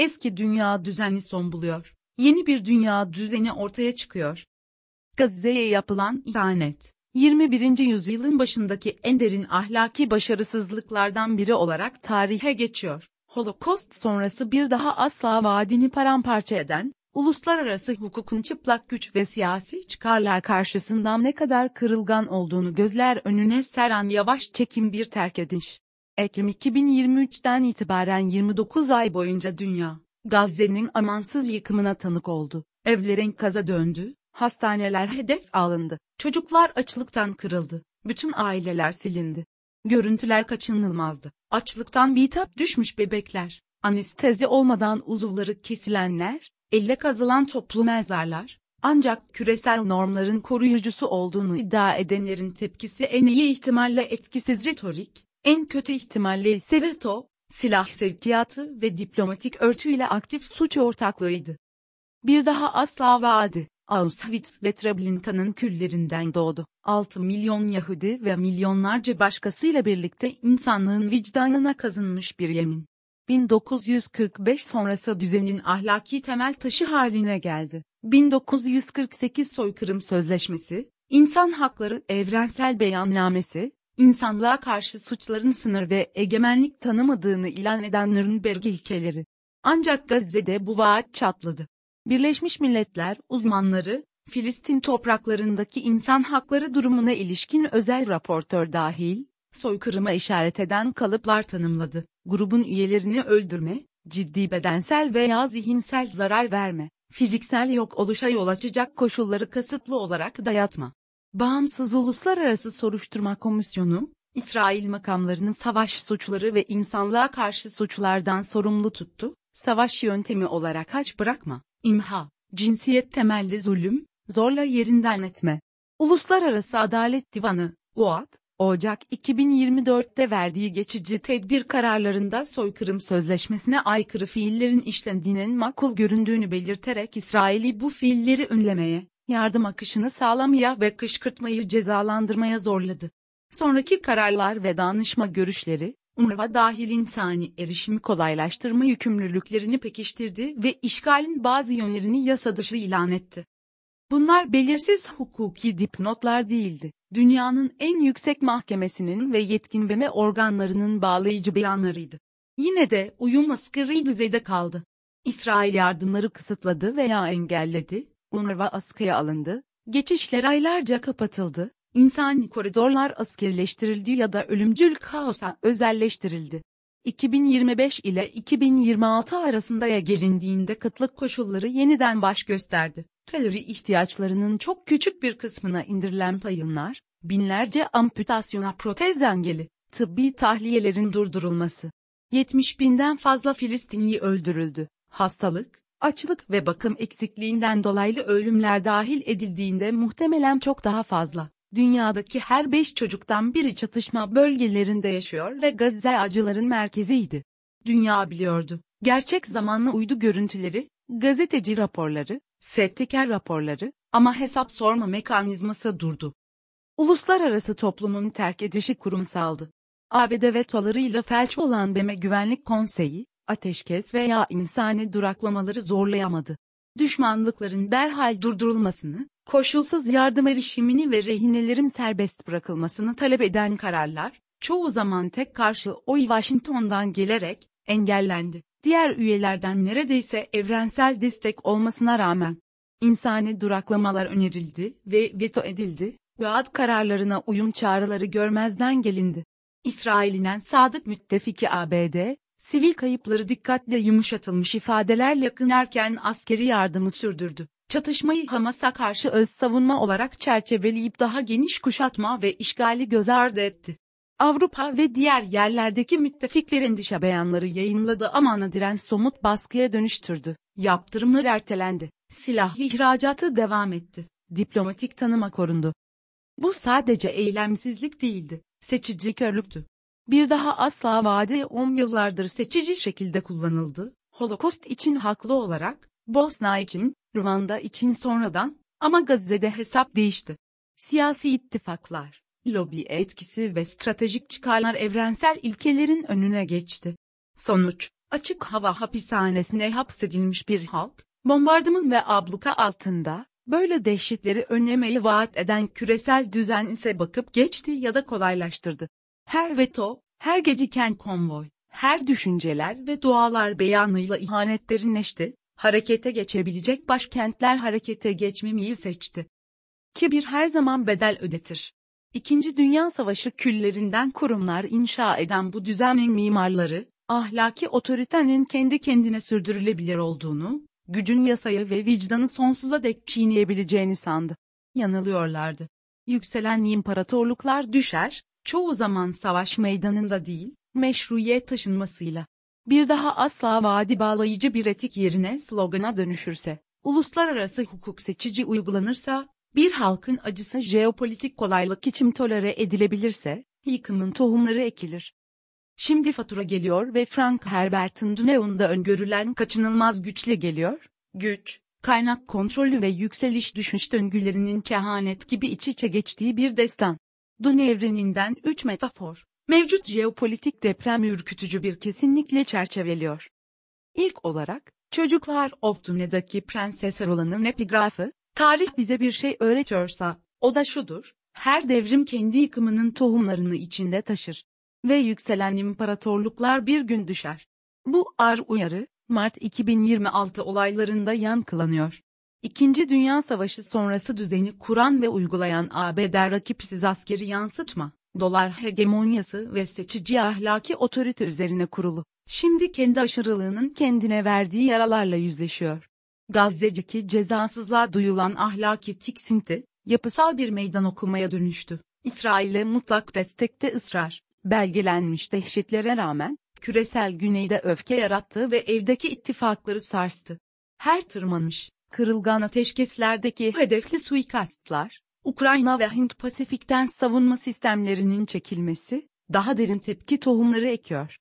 Eski dünya düzeni son buluyor. Yeni bir dünya düzeni ortaya çıkıyor. Gazze'ye yapılan ihanet, 21. yüzyılın başındaki en derin ahlaki başarısızlıklardan biri olarak tarihe geçiyor. Holocaust sonrası bir daha asla vaadini paramparça eden, uluslararası hukukun çıplak güç ve siyasi çıkarlar karşısında ne kadar kırılgan olduğunu gözler önüne seren yavaş çekim bir terk ediş. Ekim 2023'ten itibaren 29 ay boyunca dünya, Gazze'nin amansız yıkımına tanık oldu. Evler enkaza döndü, hastaneler hedef alındı, çocuklar açlıktan kırıldı, bütün aileler silindi. Görüntüler kaçınılmazdı. Açlıktan bitap düşmüş bebekler, anestezi olmadan uzuvları kesilenler, elle kazılan toplu mezarlar, ancak küresel normların koruyucusu olduğunu iddia edenlerin tepkisi en iyi ihtimalle etkisiz retorik, en kötü ihtimalle ise veto, silah sevkiyatı ve diplomatik örtüyle aktif suç ortaklığıydı. Bir daha asla vaadi, Auschwitz ve Treblinka'nın küllerinden doğdu. 6 milyon Yahudi ve milyonlarca başkasıyla birlikte insanlığın vicdanına kazınmış bir yemin. 1945 sonrası düzenin ahlaki temel taşı haline geldi. 1948 Soykırım Sözleşmesi, İnsan Hakları Evrensel Beyannamesi, insanlığa karşı suçların sınır ve egemenlik tanımadığını ilan eden Nürnberg ilkeleri. Ancak Gazze'de bu vaat çatladı. Birleşmiş Milletler uzmanları, Filistin topraklarındaki insan hakları durumuna ilişkin özel raportör dahil, soykırıma işaret eden kalıplar tanımladı. Grubun üyelerini öldürme, ciddi bedensel veya zihinsel zarar verme, fiziksel yok oluşa yol açacak koşulları kasıtlı olarak dayatma. Bağımsız Uluslararası Soruşturma Komisyonu, İsrail makamlarını savaş suçları ve insanlığa karşı suçlardan sorumlu tuttu, savaş yöntemi olarak aç bırakma, imha, cinsiyet temelli zulüm, zorla yerinden etme. Uluslararası Adalet Divanı, UAD, Ocak 2024'te verdiği geçici tedbir kararlarında soykırım sözleşmesine aykırı fiillerin işlendiğinin makul göründüğünü belirterek İsrail'i bu fiilleri önlemeye, yardım akışını sağlamaya ve kışkırtmayı cezalandırmaya zorladı. Sonraki kararlar ve danışma görüşleri, UNRWA dahil insani erişimi kolaylaştırma yükümlülüklerini pekiştirdi ve işgalin bazı yönlerini yasa dışı ilan etti. Bunlar belirsiz hukuki dipnotlar değildi. Dünyanın en yüksek mahkemesinin ve yetkin BM organlarının bağlayıcı beyanlarıydı. Yine de uyum asgari düzeyde kaldı. İsrail yardımları kısıtladı veya engelledi, UNRWA askıya alındı, geçişler aylarca kapatıldı, insani koridorlar askerleştirildi ya da ölümcül kaosa özelleştirildi. 2025 ile 2026 arasında gelindiğinde kıtlık koşulları yeniden baş gösterdi. Kalori ihtiyaçlarının çok küçük bir kısmına indirilen tayinnler, binlerce amputasyona protez engeli, tıbbi tahliyelerin durdurulması. 70 binden fazla Filistinli öldürüldü. Hastalık, açlık ve bakım eksikliğinden dolaylı ölümler dahil edildiğinde muhtemelen çok daha fazla. Dünyadaki her 5 çocuktan biri çatışma bölgelerinde yaşıyor ve Gazze acıların merkeziydi. Dünya biliyordu. Gerçek zamanlı uydu görüntüleri, gazeteci raporları, sahtekar raporları, ama hesap sorma mekanizması durdu. Uluslararası toplumun terk edişi kurumsaldı. ABD vetolarıyla felç olan BM Güvenlik Konseyi, ateşkes veya insani duraklamaları zorlayamadı. Düşmanlıkların derhal durdurulmasını, koşulsuz yardım erişimini ve rehinelerin serbest bırakılmasını talep eden kararlar, çoğu zaman tek karşı oy Washington'dan gelerek, engellendi. Diğer üyelerden neredeyse evrensel destek olmasına rağmen, insani duraklamalar önerildi ve veto edildi, vaat kararlarına uyum çağrıları görmezden gelindi. İsrail'in sadık müttefiki ABD, sivil kayıpları dikkatle yumuşatılmış ifadelerle kınarken askeri yardımı sürdürdü. Çatışmayı Hamas'a karşı öz savunma olarak çerçeveleyip daha geniş kuşatma ve işgali göz ardı etti. Avrupa ve diğer yerlerdeki müttefikler endişe beyanları yayınladı ama nadiren somut baskıya dönüştürdü. Yaptırımlar ertelendi. Silah ihracatı devam etti. Diplomatik tanıma korundu. Bu sadece eylemsizlik değildi, seçici körlüktü. Bir daha asla vaadi 10 yıllardır seçici şekilde kullanıldı. Holocaust için haklı olarak, Bosna için, Ruanda için sonradan, ama Gazze'de hesap değişti. Siyasi ittifaklar, lobi etkisi ve stratejik çıkarlar evrensel ilkelerin önüne geçti. Sonuç, Açık hava hapishanesine hapsedilmiş bir halk, bombardıman ve abluka altında, böyle dehşetleri önlemeyi vaat eden küresel düzen ise bakıp geçti ya da kolaylaştırdı. Her veto, her geciken konvoy, her düşünceler ve dualar beyanıyla ihanet derinleşti, harekete geçebilecek başkentler harekete geçmemeyi seçti. Kibir her zaman bedel ödetir. İkinci Dünya Savaşı küllerinden kurumlar inşa eden bu düzenin mimarları, ahlaki otoritenin kendi kendine sürdürülebilir olduğunu, gücün yasayı ve vicdanı sonsuza dek çiğneyebileceğini sandı. Yanılıyorlardı. Yükselen imparatorluklar düşer, çoğu zaman savaş meydanında değil, meşruiyet taşınmasıyla. Bir daha asla vaadi bağlayıcı bir etik yerine slogana dönüşürse, uluslararası hukuk seçici uygulanırsa, bir halkın acısı jeopolitik kolaylık için tolere edilebilirse, yıkımın tohumları ekilir. Şimdi fatura geliyor ve Frank Herbert'in Duneau'nda öngörülen kaçınılmaz güçle geliyor. Güç, kaynak kontrolü ve yükseliş düşüş döngülerinin kehanet gibi iç içe geçtiği bir destan. Dune evreninden 3 metafor, mevcut jeopolitik deprem ürkütücü bir kesinlikle çerçeveliyor. İlk olarak, Çocuklar of Dune'daki Prenses Arola'nın epigrafı, tarih bize bir şey öğretiyorsa, o da şudur, her devrim kendi yıkımının tohumlarını içinde taşır. Ve yükselen imparatorluklar bir gün düşer. Bu ağır uyarı, Mart 2026 olaylarında yankılanıyor. İkinci Dünya Savaşı sonrası düzeni kuran ve uygulayan ABD rakipsiz askeri yansıtma, dolar hegemonyası ve seçici ahlaki otorite üzerine kurulu. Şimdi kendi aşırılığının kendine verdiği yaralarla yüzleşiyor. Gazze'deki cezasızlığa duyulan ahlaki tiksinti, yapısal bir meydan okumaya dönüştü. İsrail'e mutlak destekte ısrar, belgelenmiş dehşetlere rağmen, küresel güneyde öfke yarattı ve evdeki ittifakları sarstı. Her tırmanış, kırılgan ateşkeslerdeki hedefli suikastlar, Ukrayna ve Hint-Pasifik'ten savunma sistemlerinin çekilmesi, daha derin tepki tohumları ekiyor.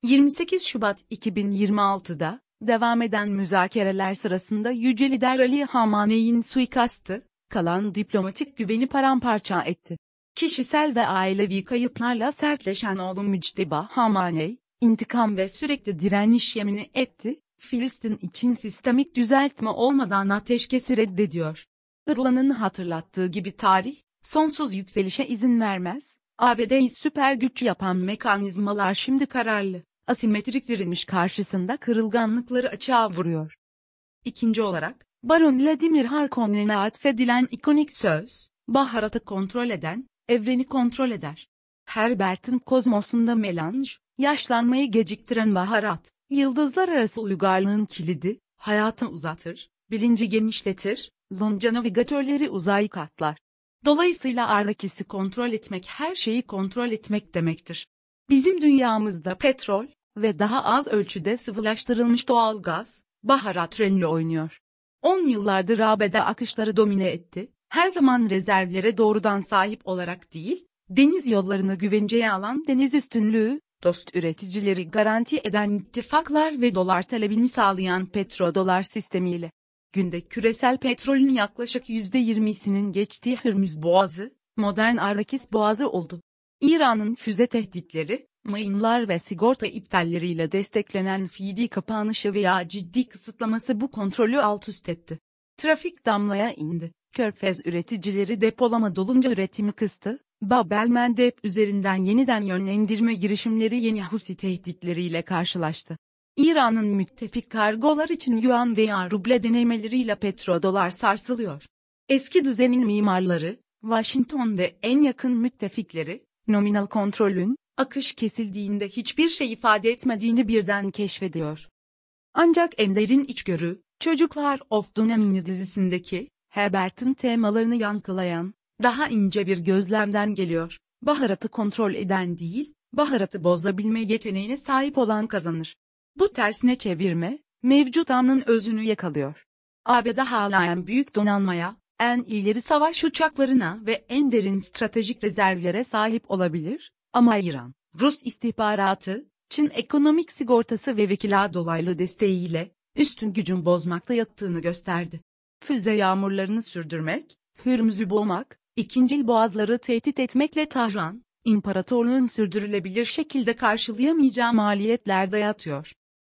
28 Şubat 2026'da, devam eden müzakereler sırasında Yüce Lider Ali Hamenei'nin suikastı, kalan diplomatik güveni paramparça etti. Kişisel ve ailevi kayıplarla sertleşen oğlu Mücteba Hamenei, intikam ve sürekli direniş yemini etti, Filistin için sistemik düzeltme olmadan ateşkesi reddediyor. Irlan'ın hatırlattığı gibi tarih, sonsuz yükselişe izin vermez, ABD'yi süper güç yapan mekanizmalar şimdi kararlı, asimetrik direniş karşısında kırılganlıkları açığa vuruyor. İkinci olarak, Baron Vladimir Harkonnen'e atfedilen ikonik söz, baharatı kontrol eden, evreni kontrol eder. Herbert'in kozmosunda melanj, yaşlanmayı geciktiren baharat, yıldızlar arası uygarlığın kilidi, hayatı uzatır, bilinci genişletir, lonca navigatörleri uzay katlar. Dolayısıyla Arrakis'i kontrol etmek her şeyi kontrol etmek demektir. Bizim dünyamızda petrol ve daha az ölçüde sıvılaştırılmış doğalgaz, baharat rolünü oynuyor. 10 yıllardır ABD akışları domine etti, her zaman rezervlere doğrudan sahip olarak değil, deniz yollarını güvenceye alan deniz üstünlüğü, dost üreticileri garanti eden ittifaklar ve dolar talebini sağlayan petrodolar sistemiyle. Günde küresel petrolün yaklaşık %20'sinin geçtiği Hürmüz Boğazı, modern Arrakis Boğazı oldu. İran'ın füze tehditleri, mayınlar ve sigorta iptalleriyle desteklenen fiili kapanışı veya ciddi kısıtlaması bu kontrolü altüst etti. Trafik damlaya indi. Körfez üreticileri depolama dolunca üretimi kıstı. Bab el-Mandeb üzerinden yeniden yönlendirme girişimleri yeni Husi tehditleriyle karşılaştı. İran'ın müttefik kargolar için yuan veya ruble denemeleriyle petrodolar sarsılıyor. Eski düzenin mimarları, Washington ve en yakın müttefikleri, nominal kontrolün, akış kesildiğinde hiçbir şey ifade etmediğini birden keşfediyor. Ancak en derin içgörü, Çocuklar of Dune mini dizisindeki, Herbert'in temalarını yankılayan, daha ince bir gözlemden geliyor. Baharatı kontrol eden değil, baharatı bozabilme yeteneğine sahip olan kazanır. Bu tersine çevirme, mevcut anın özünü yakalıyor. ABD hala en büyük donanmaya, en ileri savaş uçaklarına ve en derin stratejik rezervlere sahip olabilir, ama İran, Rus istihbaratı, Çin ekonomik sigortası ve vekila dolaylı desteğiyle, üstün gücün bozmakta yattığını gösterdi. Füze yağmurlarını sürdürmek, Hürmüz'ü boğmak, ikincil boğazları tehdit etmekle Tahran, imparatorluğun sürdürülebilir şekilde karşılayamayacağı maliyetler dayatıyor.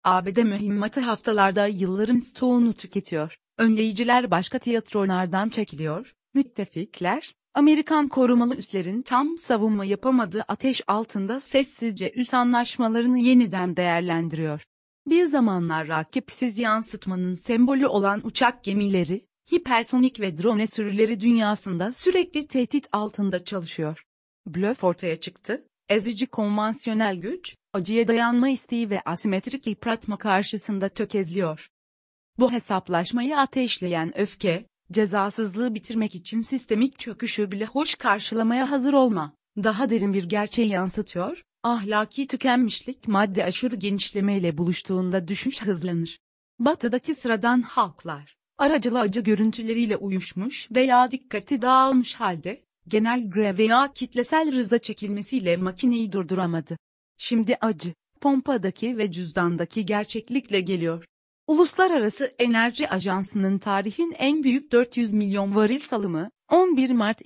ABD mühimmatı haftalarda yılların stoğunu tüketiyor. Önleyiciler başka tiyatrolardan çekiliyor. Müttefikler, Amerikan korumalı üslerin tam savunma yapamadığı ateş altında sessizce üs anlaşmalarını yeniden değerlendiriyor. Bir zamanlar rakipsiz yansıtmanın sembolü olan uçak gemileri, hipersonik ve drone sürüleri dünyasında sürekli tehdit altında çalışıyor. Blöf ortaya çıktı, ezici konvansiyonel güç, acıya dayanma isteği ve asimetrik yıpratma karşısında tökezliyor. Bu hesaplaşmayı ateşleyen öfke, cezasızlığı bitirmek için sistemik çöküşü bile hoş karşılamaya hazır olma, daha derin bir gerçeği yansıtıyor, ahlaki tükenmişlik madde aşırı genişlemeyle buluştuğunda düşüş hızlanır. Batıdaki sıradan halklar, aracılı görüntüleriyle uyuşmuş veya dikkati dağılmış halde, genel grev veya kitlesel rıza çekilmesiyle makineyi durduramadı. Şimdi acı, pompadaki ve cüzdandaki gerçeklikle geliyor. Uluslararası Enerji Ajansı'nın tarihin en büyük 400 milyon varil salımı, 11 Mart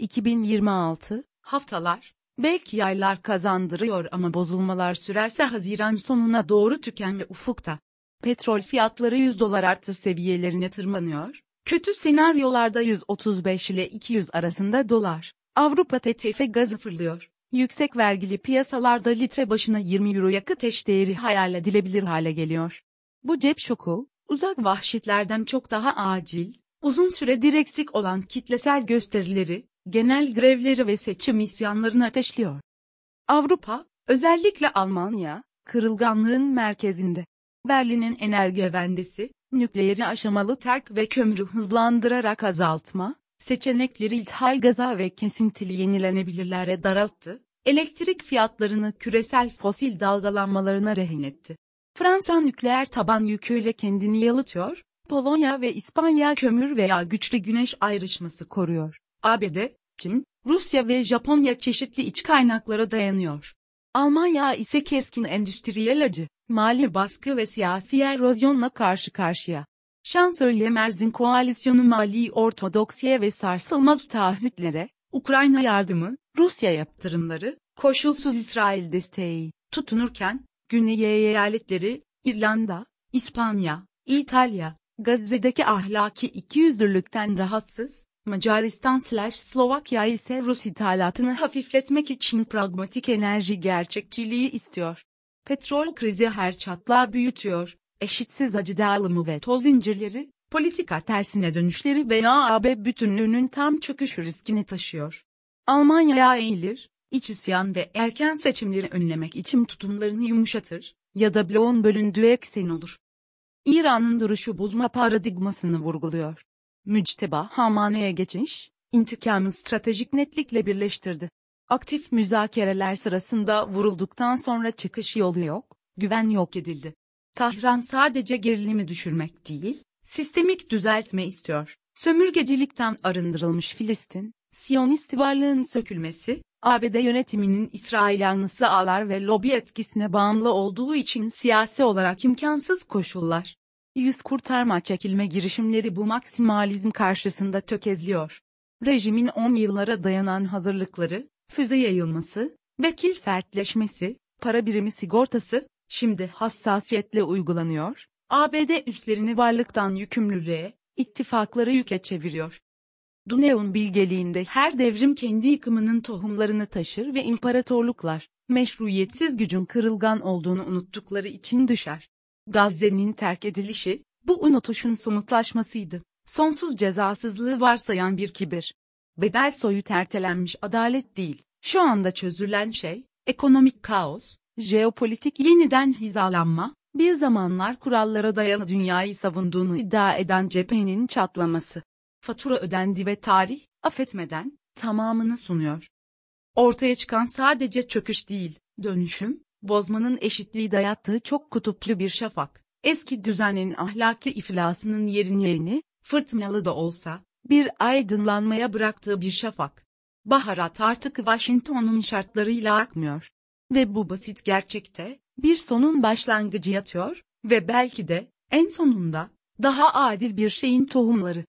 2026, haftalar, belki aylar kazandırıyor ama bozulmalar sürerse Haziran sonuna doğru tükenme ufukta. Petrol fiyatları $100 artı seviyelerine tırmanıyor, kötü senaryolarda 135 ile 200 arasında dolar. Avrupa TTF gazı fırlıyor. Yüksek vergili piyasalarda litre başına 20 euro yakıt eşdeğeri hayal edilebilir hale geliyor. Bu cep şoku, uzak vahşetlerden çok daha acil, uzun süredir eksik olan kitlesel gösterileri, genel grevleri ve seçim isyanlarını ateşliyor. Avrupa, özellikle Almanya, kırılganlığın merkezinde. Berlin'in enerjivendisi, nükleeri aşamalı terk ve kömürü hızlandırarak azaltma, seçenekleri ithal gaza ve kesintili yenilenebilirlere daralttı, elektrik fiyatlarını küresel fosil dalgalanmalarına rehin etti. Fransa nükleer taban yüküyle kendini yalıtıyor, Polonya ve İspanya kömür veya güçlü güneş ayrışması koruyor. ABD, Çin, Rusya ve Japonya çeşitli iç kaynaklara dayanıyor. Almanya ise keskin endüstriyel acı, mali baskı ve siyasi erozyonla karşı karşıya. Şansölye Merz'in koalisyonu mali ortodoksiye ve sarsılmaz taahhütlere, Ukrayna yardımı, Rusya yaptırımları, koşulsuz İsrail desteği tutunurken, Güney eyaletleri, İrlanda, İspanya, İtalya, Gazze'deki ahlaki ikiyüzlülükten rahatsız, Macaristan/Slovakya ise Rus ithalatını hafifletmek için pragmatik enerji gerçekçiliği istiyor. Petrol krizi her çatlağı büyütüyor, eşitsiz acı dağılımı ve toz zincirleri, politika tersine dönüşleri veya AB bütünlüğünün tam çöküşü riskini taşıyor. Almanya'ya eğilir, iç isyan ve erken seçimleri önlemek için tutumlarını yumuşatır, ya da bloğun bölündüğü eksen olur. İran'ın duruşu bozma paradigmasını vurguluyor. Mücteba Hamane'ye geçiş, intikamı stratejik netlikle birleştirdi. Aktif müzakereler sırasında vurulduktan sonra çıkış yolu yok, güven yok edildi. Tahran sadece gerilimi düşürmek değil, sistemik düzeltme istiyor. Sömürgecilikten arındırılmış Filistin, Siyonist varlığın sökülmesi, ABD yönetiminin İsrail yanlısı ağlar ve lobi etkisine bağımlı olduğu için siyasi olarak imkansız koşullar. Yüz kurtarma çekilme girişimleri bu maksimalizm karşısında tökezliyor. Rejimin 10 yıllara dayanan hazırlıkları, füze yayılması, vekil sertleşmesi, para birimi sigortası, şimdi hassasiyetle uygulanıyor, ABD üslerini varlıktan yükümlülüğe, ittifakları yüke çeviriyor. Duneon bilgeliğinde her devrim kendi yıkımının tohumlarını taşır ve imparatorluklar, meşruiyetsiz gücün kırılgan olduğunu unuttukları için düşer. Gazze'nin terk edilişi, bu unutuşun somutlaşmasıydı. Sonsuz cezasızlığı varsayan bir kibir. Bedel soyut ertelenmiş adalet değil, şu anda çözülen şey, ekonomik kaos, jeopolitik yeniden hizalanma, bir zamanlar kurallara dayalı dünyayı savunduğunu iddia eden cephenin çatlaması. Fatura ödendi ve tarih, affetmeden, tamamını sunuyor. Ortaya çıkan sadece çöküş değil, dönüşüm, bozmanın eşitliği dayattığı çok kutuplu bir şafak. Eski düzenin ahlaki iflasının yerini, fırtınalı da olsa, bir aydınlanmaya bıraktığı bir şafak. Baharat artık Washington'un şartlarıyla akmıyor. Ve bu basit gerçekte, bir sonun başlangıcı yatıyor ve belki de, en sonunda, daha adil bir şeyin tohumları.